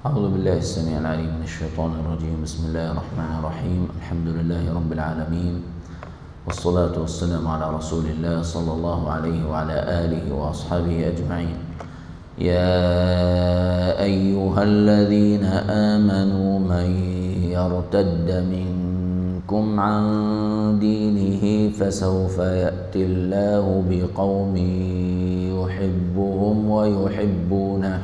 أعوذ بالله السميع العليم من الشيطان الرجيم. بسم الله الرحمن الرحيم. الحمد لله رب العالمين، والصلاة والسلام على رسول الله صلى الله عليه وعلى آله وأصحابه أجمعين. يا أيها الذين آمنوا من يرتد منكم عن دينه فسوف يأتي الله بقوم يحبهم ويحبونه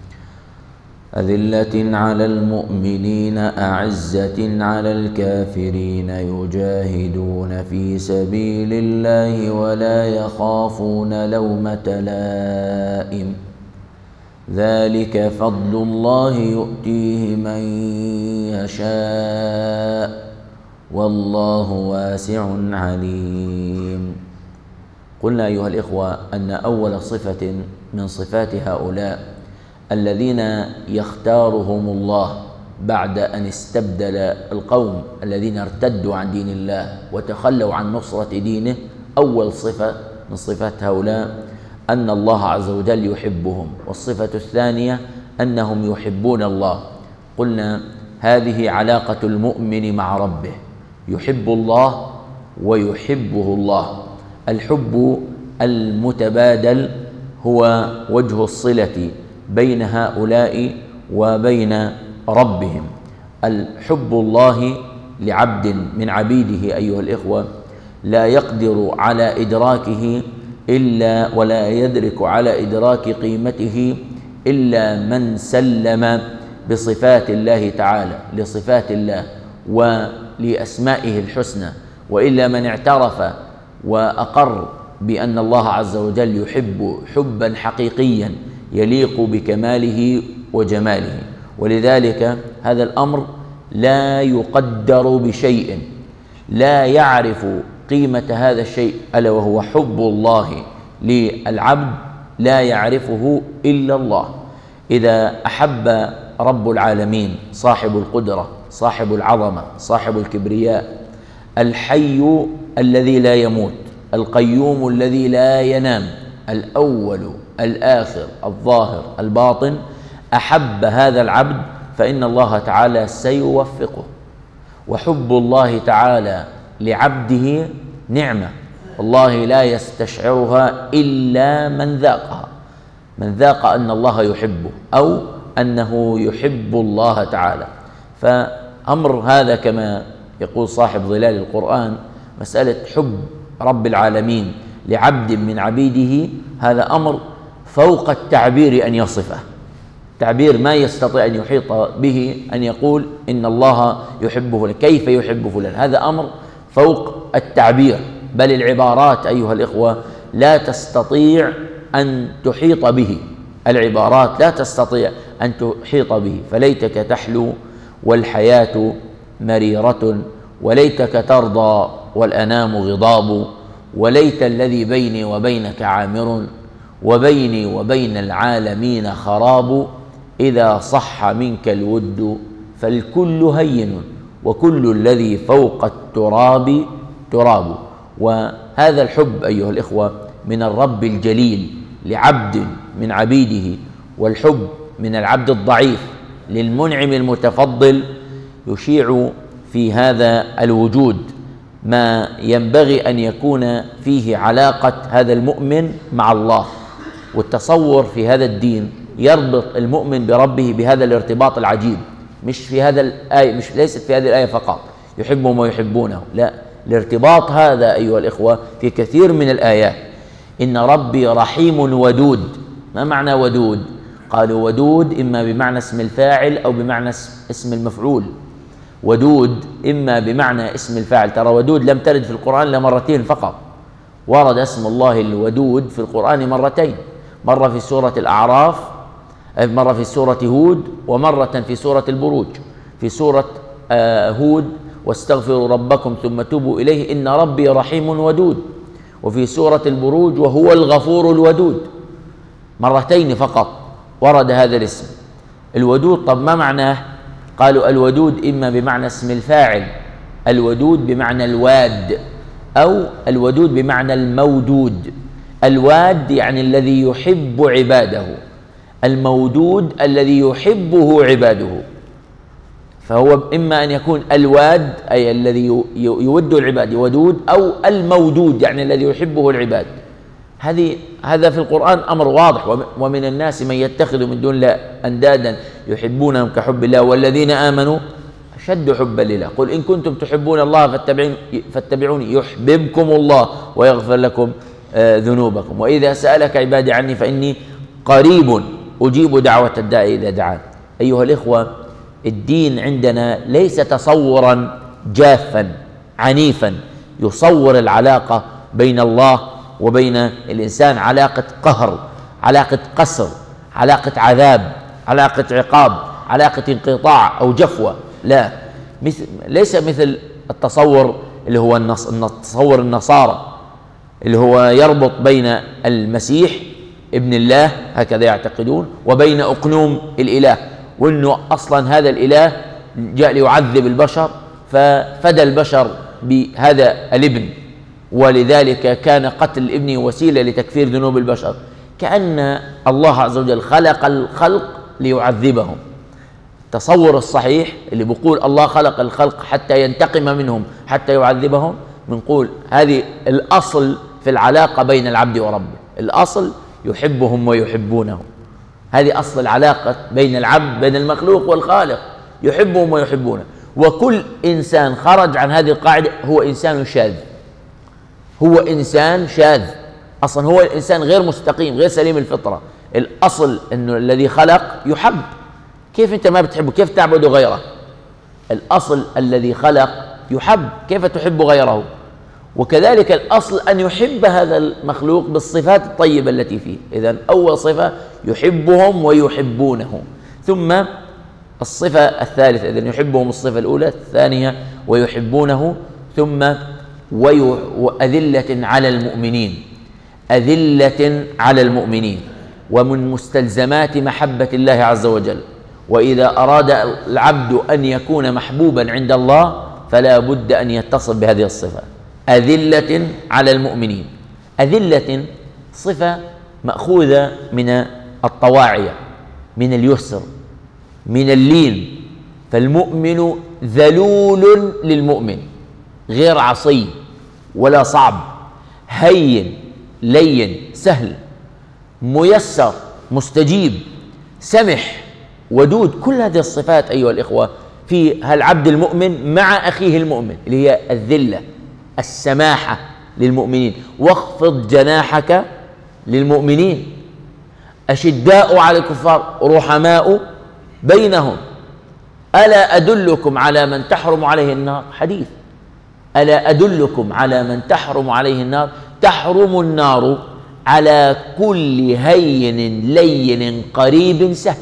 أذلة على المؤمنين أعزة على الكافرين يجاهدون في سبيل الله ولا يخافون لومة لائم ذلك فضل الله يؤتيه من يشاء والله واسع عليم. قلنا أيها الإخوة أن أول صفة من صفات هؤلاء الذين يختارهم الله بعد أن استبدل القوم الذين ارتدوا عن دين الله وتخلوا عن نصرة دينه، أول صفة من صفات هؤلاء أن الله عز وجل يحبهم، والصفة الثانية أنهم يحبون الله. قلنا هذه علاقة المؤمن مع ربه، يحب الله ويحبه الله. الحب المتبادل هو وجه الصلة بين هؤلاء وبين ربهم. الحب الله لعبد من عبيده أيها الإخوة لا يقدر على إدراكه إلا ولا يدرك على إدراك قيمته إلا من سلم بصفات الله تعالى، لصفات الله ولأسمائه الحسنى، وإلا من اعترف وأقر بأن الله عز وجل يحب حبا حقيقيا يليق بكماله وجماله. ولذلك هذا الأمر لا يقدر بشيء، لا يعرف قيمة هذا الشيء ألا وهو حب الله للعبد، لا يعرفه إلا الله. إذا أحب رب العالمين صاحب القدرة صاحب العظمة صاحب الكبرياء الحي الذي لا يموت القيوم الذي لا ينام الأول الآخر الظاهر الباطن، أحب هذا العبد فإن الله تعالى سيوفقه. وحب الله تعالى لعبده نعمة والله لا يستشعرها إلا من ذاقها، من ذاق أن الله يحبه أو أنه يحب الله تعالى. فأمر هذا كما يقول صاحب ظلال القرآن مسألة حب رب العالمين لعبد من عبيده، هذا أمر فوق التعبير أن يصفه، تعبير ما يستطيع أن يحيط به أن يقول إن الله يحب فلان، كيف يحب فلان، هذا أمر فوق التعبير. بل العبارات أيها الإخوة لا تستطيع أن تحيط به، العبارات لا تستطيع أن تحيط به. فليتك تحلو والحياة مريرة، وليتك ترضى والأنام غضاب، وليت الذي بيني وبينك عامر، وبيني وبين العالمين خراب، إذا صح منك الود فالكل هين، وكل الذي فوق التراب تراب. وهذا الحب أيها الإخوة من الرب الجليل لعبد من عبيده، والحب من العبد الضعيف للمنعم المتفضل يشيع في هذا الوجود ما ينبغي أن يكون فيه علاقة هذا المؤمن مع الله. والتصور في هذا الدين يربط المؤمن بربه بهذا الارتباط العجيب، مش في هذا الآية، ليست في هذه الآية فقط يحبهم ويحبونه، لا، الارتباط هذا أيها الإخوة في كثير من الآيات. إن ربي رحيم ودود. ما معنى ودود؟ قالوا ودود إما بمعنى اسم الفاعل أو بمعنى اسم المفعول. ودود إما بمعنى اسم الفاعل، ترى ودود لم ترد في القرآن إلا مرتين فقط، ورد اسم الله الودود في القرآن مرتين، مرة في سورة الأعراف، مرة في سورة هود، ومرة في سورة البروج. في سورة هود واستغفروا ربكم ثم توبوا إليه إن ربي رحيم ودود، وفي سورة البروج وهو الغفور الودود، مرتين فقط ورد هذا الاسم الودود. طب ما معناه؟ قالوا الودود إما بمعنى اسم الفاعل، الودود بمعنى الواد، أو الودود بمعنى المودود. الواد يعني الذي يحب عباده، المودود الذي يحبه عباده، فهو إما أن يكون الواد أي الذي يود العباد ودود، أو المودود يعني الذي يحبه العباد. هذا في القرآن أمر واضح. ومن الناس من يتخذ من دون الله أندادا يحبونهم كحب الله والذين آمنوا أشد حبا لله. قل إن كنتم تحبون الله فاتبعوني يحببكم الله ويغفر لكم ذنوبكم. وإذا سألك عبادي عني فإني قريب أجيب دعوة الداعي إذا دعان. أيها الإخوة، الدين عندنا ليس تصورا جافا عنيفا يصور العلاقة بين الله وبين الإنسان علاقة قهر، علاقة قسر، علاقة عذاب، علاقة عقاب، علاقة انقطاع أو جفوة. لا، ليس مثل التصور اللي هو تصور النصارى اللي هو يربط بين المسيح ابن الله هكذا يعتقدون وبين أقنوم الإله، وأنه أصلا هذا الإله جاء ليعذب البشر ففدى البشر بهذا الابن، ولذلك كان قتل الابن وسيلة لتكفير ذنوب البشر، كأن الله عز وجل خلق الخلق ليعذبهم. التصور الصحيح اللي بيقول الله خلق الخلق حتى ينتقم منهم حتى يعذبهم، بنقول هذه الأصل في العلاقة بين العبد وربه، الأصل يحبهم ويحبونه. هذه أصل العلاقة بين العبد بين المخلوق والخالق، يحبهم ويحبونه. وكل إنسان خرج عن هذه القاعدة هو إنسان شاذ، هو إنسان شاذ أصلا، هو الإنسان غير مستقيم غير سليم الفطرة. الأصل أنه الذي خلق يحب، كيف أنت ما بتحبه؟ كيف تعبد غيره؟ الأصل الذي خلق يحب، كيف تحب غيره؟ وكذلك الأصل أن يحب هذا المخلوق بالصفات الطيبة التي فيه. إذن أول صفة يحبهم ويحبونه. ثم الصفة الثالثة، إذن يحبهم الصفة الأولى، الثانية ويحبونه، ثم وأذلة على المؤمنين، أذلة على المؤمنين. ومن مستلزمات محبة الله عز وجل، وإذا أراد العبد أن يكون محبوبا عند الله فلا بد أن يتصف بهذه الصفة، أذلة على المؤمنين. أذلة صفة مأخوذة من الطواعية، من اليسر، من اللين. فالمؤمن ذلول للمؤمن، غير عصي ولا صعب، هين لين سهل، ميسر مستجيب، سمح ودود. كل هذه الصفات أيها الإخوة في هالعبد المؤمن مع أخيه المؤمن، اللي هي الذلة، السماحة للمؤمنين. واخفض جناحك للمؤمنين، أشداء على الكفار رحماء بينهم، ألا أدلكم على من تحرم عليه النار؟ حديث، ألا أدلكم على من تحرم عليه النار؟ تحرم النار على كل هين لين قريب سهل.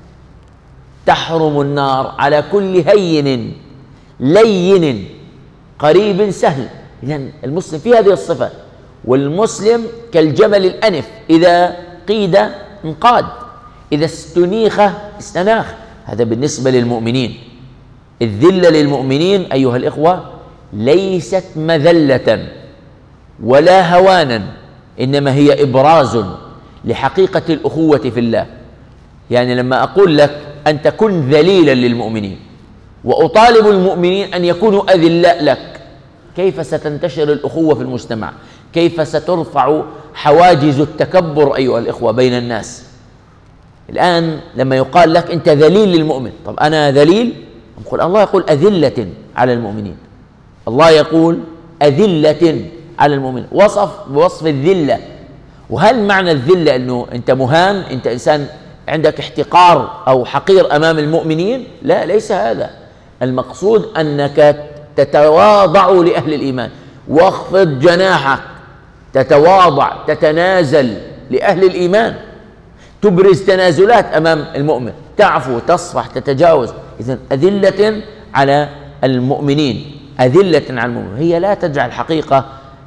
تحرم النار على كل هين لين قريب سهل. إذن المسلم في هذه الصفة. والمسلم كالجمل الأنف، إذا قيد انقاد، إذا استنيخ استناخ. هذا بالنسبة للمؤمنين. الذلة للمؤمنين أيها الإخوة ليست مذلة ولا هوانا، إنما هي إبراز لحقيقة الأخوة في الله. يعني لما أقول لك أن تكن ذليلا للمؤمنين وأطالب المؤمنين أن يكونوا أذلاء لك، كيف ستنتشر الأخوة في المجتمع؟ كيف سترفع حواجز التكبر أيها الإخوة بين الناس؟ الآن لما يقال لك أنت ذليل للمؤمن، طب أنا ذليل؟ نقول الله يقول أذلة على المؤمنين، الله يقول أذلة على المؤمنين، وصف بوصف الذلة. وهل معنى الذلة أنه أنت مهان، أنت إنسان عندك احتقار أو حقير أمام المؤمنين؟ لا، ليس هذا المقصود. أنك تتواضع لأهل الإيمان، واخفض جناحك، تتواضع تتنازل لأهل الإيمان، تبرز تنازلات أمام المؤمن، تعفو تصفح تتجاوز. إذن أذلة على المؤمنين، أذلة على المؤمنين. هي لا تجعل حقيقة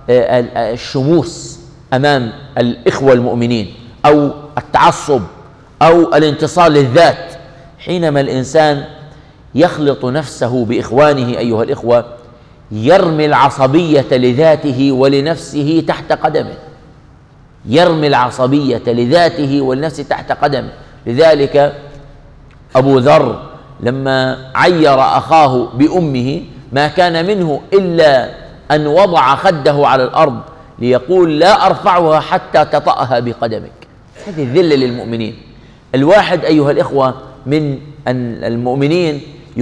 الشموس أمام الإخوة المؤمنين أو التعصب أو الانتصار للذات. حينما الإنسان يخلط نفسه بإخوانه أيها الإخوة يرمي العصبية لذاته ولنفسه تحت قدمه، يرمي العصبية لذاته ولنفسه تحت قدمه. لذلك أبو ذر لما عير أخاه بأمه ما كان منه إلا أن وضع خده على الأرض ليقول لا أرفعها حتى تطأها بقدمك. هذه الذلة للمؤمنين. الواحد أيها الإخوة من المؤمنين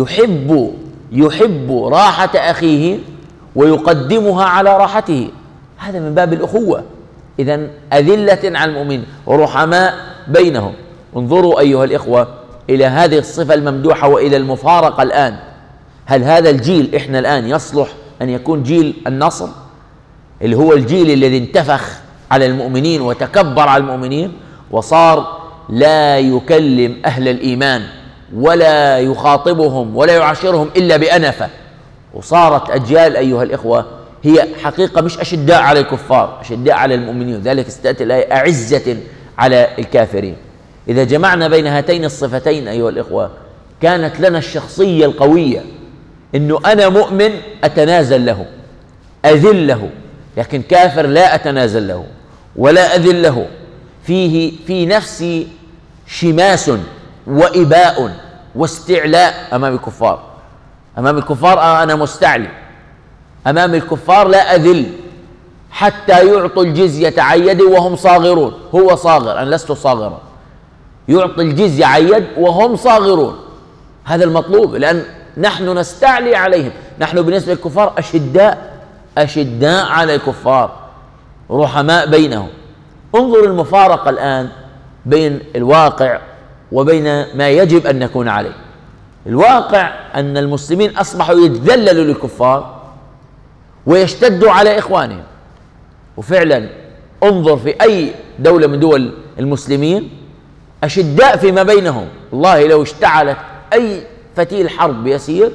يحب راحة أخيه ويقدمها على راحته، هذا من باب الأخوة. إذن أذلة على المؤمنين ورحماء بينهم. انظروا أيها الإخوة إلى هذه الصفة الممدوحة وإلى المفارقة الآن. هل هذا الجيل إحنا الآن يصلح أن يكون جيل النصر، اللي هو الجيل الذي انتفخ على المؤمنين وتكبر على المؤمنين وصار لا يكلم أهل الإيمان ولا يخاطبهم ولا يعاشرهم إلا بأنفة؟ وصارت أجيال أيها الإخوة هي حقيقة مش أشداء على الكفار، أشداء على المؤمنين. ذلك استأتي الآية أعزة على الكافرين. إذا جمعنا بين هاتين الصفتين أيها الإخوة كانت لنا الشخصية القوية، إنه أنا مؤمن أتنازل له أذله، لكن كافر لا أتنازل له ولا أذله. في نفسي شماس وإباء واستعلاء أمام الكفار. أمام الكفار أنا مستعلي، أمام الكفار لا أذل حتى يعطوا الجزية عن يد وهم صاغرون. هو صاغر، أنا لست صاغرا. يعطي الجزية عن يد وهم صاغرون، هذا المطلوب، لأن نحن نستعلي عليهم. نحن بالنسبة للكفار أشداء على الكفار رحماء بينهم. انظر المفارقة الآن بين الواقع وبين ما يجب أن نكون عليه. الواقع أن المسلمين أصبحوا يتذللوا للكفار ويشتدوا على إخوانهم. وفعلا انظر في أي دولة من دول المسلمين أشداء فيما بينهم. والله لو اشتعلت أي فتيل حرب يسير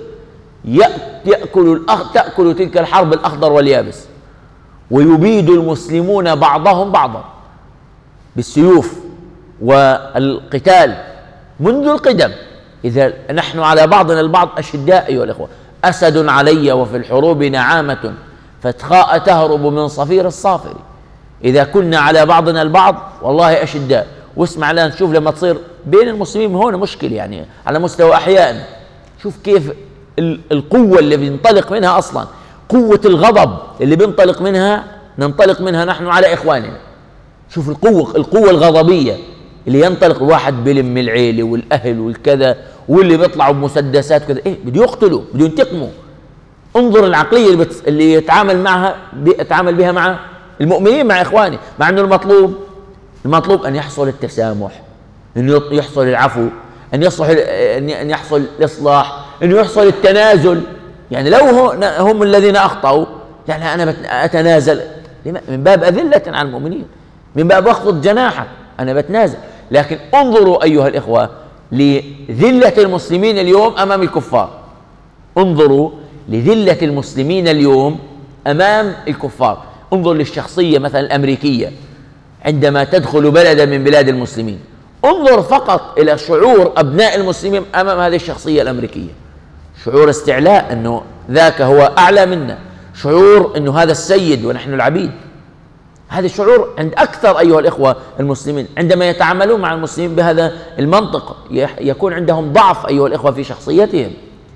تأكل تلك الحرب الأخضر واليابس، ويبيد المسلمون بعضهم بعضا بالسيوف والقتال منذ القدم. إذا نحن على بعضنا البعض أشداء أيها الأخوة. أسد علي وفي الحروب نعامة فتخاء تهرب من صفير الصافر. إذا كنا على بعضنا البعض والله أشداء. واسمع الآن، شوف لما تصير بين المسلمين هون مشكلة يعني على مستوى أحيائنا، شوف كيف القوة اللي بينطلق منها أصلا، قوة الغضب اللي بينطلق منها ننطلق منها نحن على إخواننا. شوف القوة الغضبية اللي ينطلق. الواحد بلم العيلة والأهل والكذا، واللي بيطلعوا بمسدسات كذا، بده يقتلوا، بده ينتقموا. انظر العقلية اللي يتعامل بها مع المؤمنين، مع إخواني، مع أنه المطلوب أن يحصل التسامح، أن يحصل العفو، أن يحصل الإصلاح، أن يحصل التنازل. يعني لو هم الذين أخطأوا يعني أنا أتنازل من باب أذلة عن المؤمنين، من باب أخفض جناحك، أنا بتنازل. لكن انظروا أيها الإخوة لذلة المسلمين اليوم أمام الكفار. انظروا لذلة المسلمين اليوم أمام الكفار. انظر للشخصية مثلا الأمريكية عندما تدخل بلدا من بلاد المسلمين. انظر فقط إلى شعور أبناء المسلمين أمام هذه الشخصية الأمريكية. شعور استعلاء، أنه ذاك هو أعلى منا، شعور أنه هذا السيد ونحن العبيد. هذا الشعور عند أكثر أيها الإخوة المسلمين. عندما يتعاملون مع المسلمين بهذا المنطق يكون عندهم ضعف أيها الإخوة في شخصيتهم.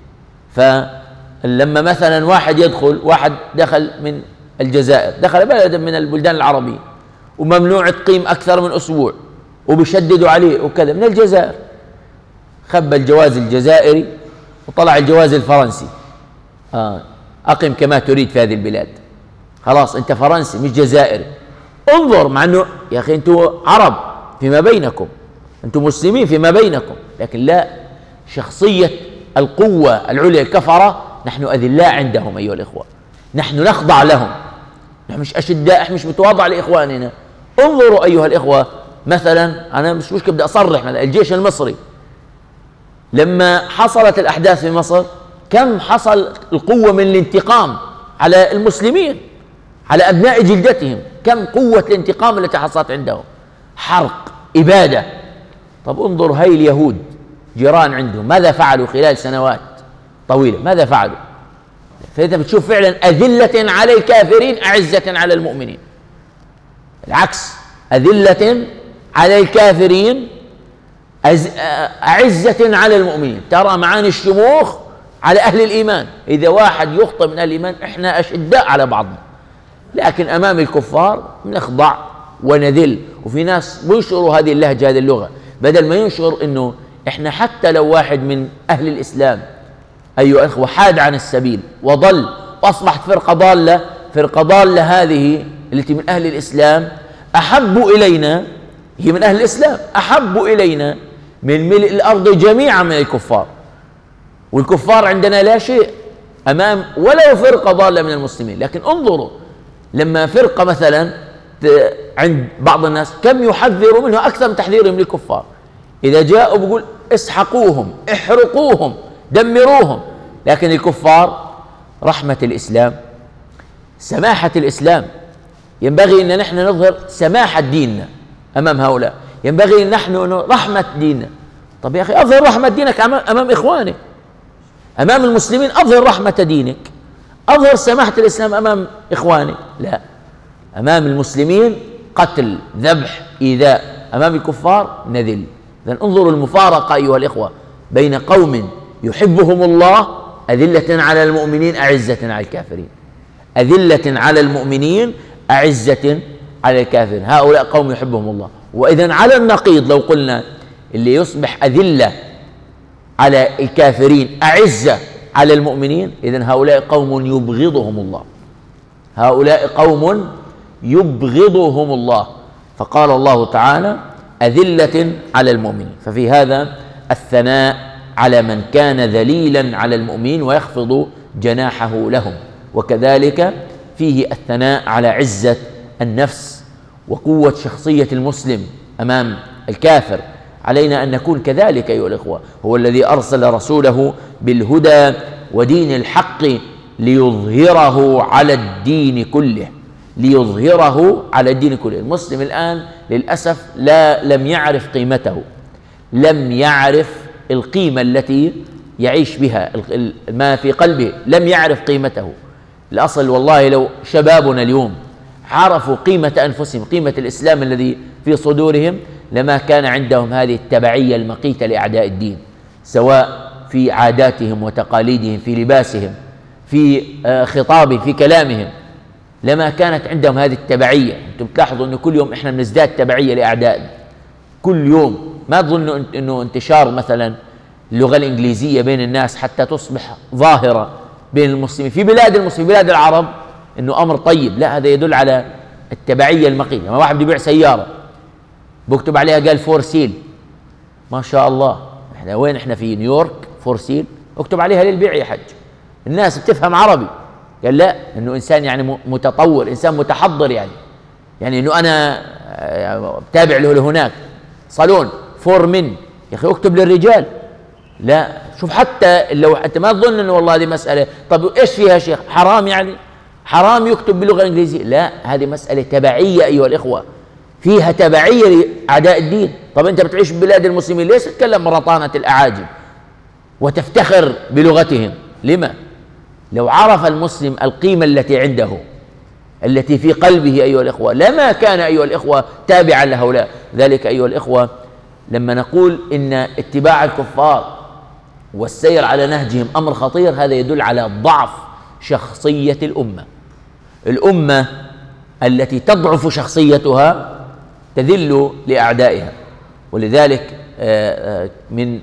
فلما مثلا واحد دخل من الجزائر، دخل بلدا من البلدان العربية وممنوع تقيم أكثر من أسبوع وبيشددوا عليه وكذا، من الجزائر، خبى الجواز الجزائري وطلع الجواز الفرنسي. أقم كما تريد في هذه البلاد، خلاص أنت فرنسي مش جزائري. انظر، مع أنه يا أخي أنتم عرب فيما بينكم، أنتم مسلمين فيما بينكم، لكن لا، شخصية القوة العليا الكفرة نحن أذلاء عندهم أيها الإخوة، نحن نخضع لهم، نحن مش أشداء، نحن مش متواضع لإخواننا. انظروا أيها الإخوة مثلا، أنا مش بدي أصرح، مثلا الجيش المصري لما حصلت الأحداث في مصر كم حصل القوة من الانتقام على المسلمين، على أبناء جلدتهم، كم قوة الانتقام التي حصلت عندهم، حرق، إبادة. طب انظر هاي اليهود جيران عندهم ماذا فعلوا خلال سنوات طويلة، ماذا فعلوا؟ فإذا بتشوف فعلا أذلة على الكافرين أعزة على المؤمنين. العكس، أذلة على الكافرين أعزة على المؤمنين. ترى معاني الشموخ على أهل الإيمان، إذا واحد يخطئ من أهل الإيمان إحنا أشداء على بعضنا، لكن أمام الكفار نخضع ونذل. وفي ناس بينشروا هذه اللهجة، هذه اللغة، بدل ما ينشر إنه إحنا حتى لو واحد من أهل الإسلام أيها الأخوة حاد عن السبيل وضل وأصبحت فرقة ضالة هذه التي من أهل الإسلام أحب إلينا، هي من أهل الإسلام أحب إلينا من ملء الأرض جميعا من الكفار. والكفار عندنا لا شيء أمام ولو فرقة ضالة من المسلمين. لكن انظروا لما فرقة مثلا عند بعض الناس كم يحذروا منه أكثر من تحذيرهم للكفار. إذا جاءوا بيقول اسحقوهم، احرقوهم، دمروهم. لكن الكفار رحمة الإسلام، سماحة الإسلام، ينبغي أن نحن نظهر سماحة ديننا أمام هؤلاء، ينبغي أن نحن رحمة ديننا. طب يا أخي أظهر رحمة دينك أمام إخوانك، أمام المسلمين أظهر رحمة دينك، أظهر سماحة الإسلام أمام إخوانك. لا، أمام المسلمين قتل، ذبح، إيذاء، أمام الكفار نذل. إذن انظروا المفارقة أيها الإخوة بين قوم يحبهم الله أذلة على المؤمنين أعزة على الكافرين، أذلة على المؤمنين أعزة على الكافرين. هؤلاء قوم يحبهم الله. وإذن على النقيض لو قلنا اللي يصبح أذلة على الكافرين أعزة على المؤمنين، إذن هؤلاء قوم يبغضهم الله، هؤلاء قوم يبغضهم الله. فقال الله تعالى أذلة على المؤمنين. ففي هذا الثناء على من كان ذليلا على المؤمنين ويخفض جناحه لهم، وكذلك فيه الثناء على عزة النفس وقوة شخصية المسلم أمام الكافر. علينا أن نكون كذلك أيها الإخوة. هو الذي أرسل رسوله بالهدى ودين الحق ليظهره على الدين كله، ليظهره على الدين كله. المسلم الآن للأسف لم يعرف قيمته، لم يعرف القيمة التي يعيش بها، ما في قلبه لم يعرف قيمته. الأصل والله لو شبابنا اليوم عرفوا قيمة أنفسهم، قيمة الإسلام الذي في صدورهم، لما كان عندهم هذه التبعية المقيتة لأعداء الدين، سواء في عاداتهم وتقاليدهم، في لباسهم، في خطابهم، في كلامهم، لما كانت عندهم هذه التبعية. أنتم تلاحظوا أنه كل يوم إحنا بنزداد تبعية لأعدائنا كل يوم. ما تظنوا أنه انتشار مثلا اللغة الإنجليزية بين الناس حتى تصبح ظاهرة بين المسلمين في بلاد المسلمين، بلاد العرب، أنه أمر طيب. لا، هذا يدل على التبعية المقيتة. لما واحد يبيع سيارة بكتب عليها قال فور سيل، ما شاء الله، احنا وين؟ احنا في نيويورك، فور سيل اكتب عليها للبيع يا حج. الناس بتفهم عربي. قال لا، انه انسان يعني متطور، انسان متحضر، يعني انه انا بتابع له هناك صالون فور من، يا اخي اكتب للرجال. لا، شوف حتى لو انت ما تظن انه والله هذه مساله، طب ايش فيها شيخ؟ حرام يعني؟ حرام يكتب باللغه الانجليزيه؟ لا، هذه مساله تبعيه ايها الاخوه، فيها تبعيه لاعداء الدين. طب انت بتعيش ببلاد المسلمين، ليش تتكلم رطانه الاعاجم وتفتخر بلغتهم؟ لما؟ لو عرف المسلم القيمة التي عنده، التي في قلبه أيها الإخوة، لما كان أيها الإخوة تابعا لهؤلاء. ذلك أيها الإخوة لما نقول إن اتباع الكفار والسير على نهجهم أمر خطير، هذا يدل على ضعف شخصية الأمة. الأمة التي تضعف شخصيتها تذل لأعدائها. ولذلك من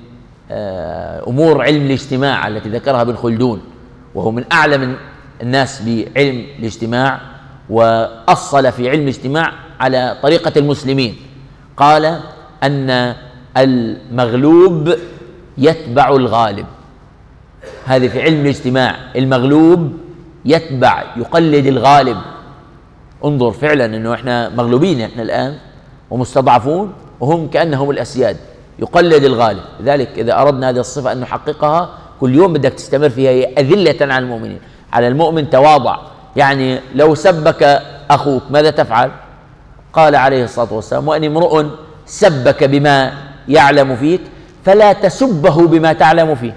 أمور علم الاجتماع التي ذكرها ابن خلدون، وهو من أعلم الناس بعلم الاجتماع وأصل في علم الاجتماع على طريقة المسلمين، قال أن المغلوب يتبع الغالب. هذه في علم الاجتماع، المغلوب يتبع يقلد الغالب. انظر فعلا أنه إحنا مغلوبين إحنا الآن ومستضعفون، وهم كأنهم الأسياد، يقلد الغالب. لذلك إذا أردنا هذه الصفة أن نحققها كل يوم بدك تستمر فيها، هي أذلة على المؤمنين. على المؤمن تواضع، يعني لو سبك أخوك ماذا تفعل؟ قال عليه الصلاة والسلام: وإن امرؤ سبك بما يعلم فيك فلا تسبه بما تعلم فيه.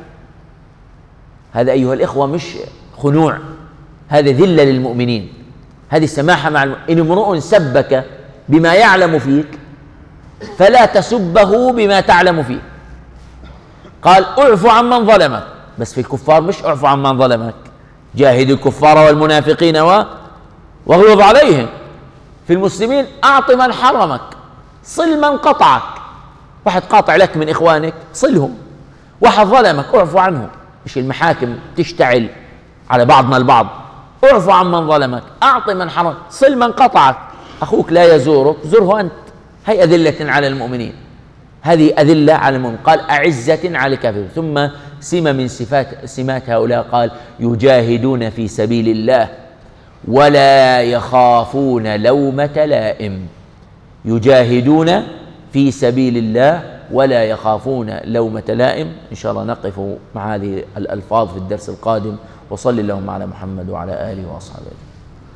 هذا أيها الإخوة مش خنوع، هذا ذلة للمؤمنين، هذه سماحة مع إن امرؤ سبك بما يعلم فيك فلا تسبه بما تعلم فيه. قال اعف عمن ظلمك، بس في الكفار مش اعف عمن ظلمك، جاهد الكفار والمنافقين واغلظ عليهم. في المسلمين أعط من حرمك، صل من قطعك. واحد قاطع لك من إخوانك صلهم، واحد ظلمك اعفو عنه. مش المحاكم تشتعل على بعضنا البعض، اعفو عمن ظلمك، أعط من حرمك، صل من قطعك. أخوك لا يزورك زره أنت. هي أذلة على المؤمنين، هذه أذلة على المؤمنين. قال أعزة على الكافرين. ثم سمة من سمات هؤلاء قال يجاهدون في سبيل الله ولا يخافون لومة لائم. يجاهدون في سبيل الله ولا يخافون لومة لائم. إن شاء الله نقف مع هذه الألفاظ في الدرس القادم. وصلى اللهم على محمد وعلى آله وأصحابه.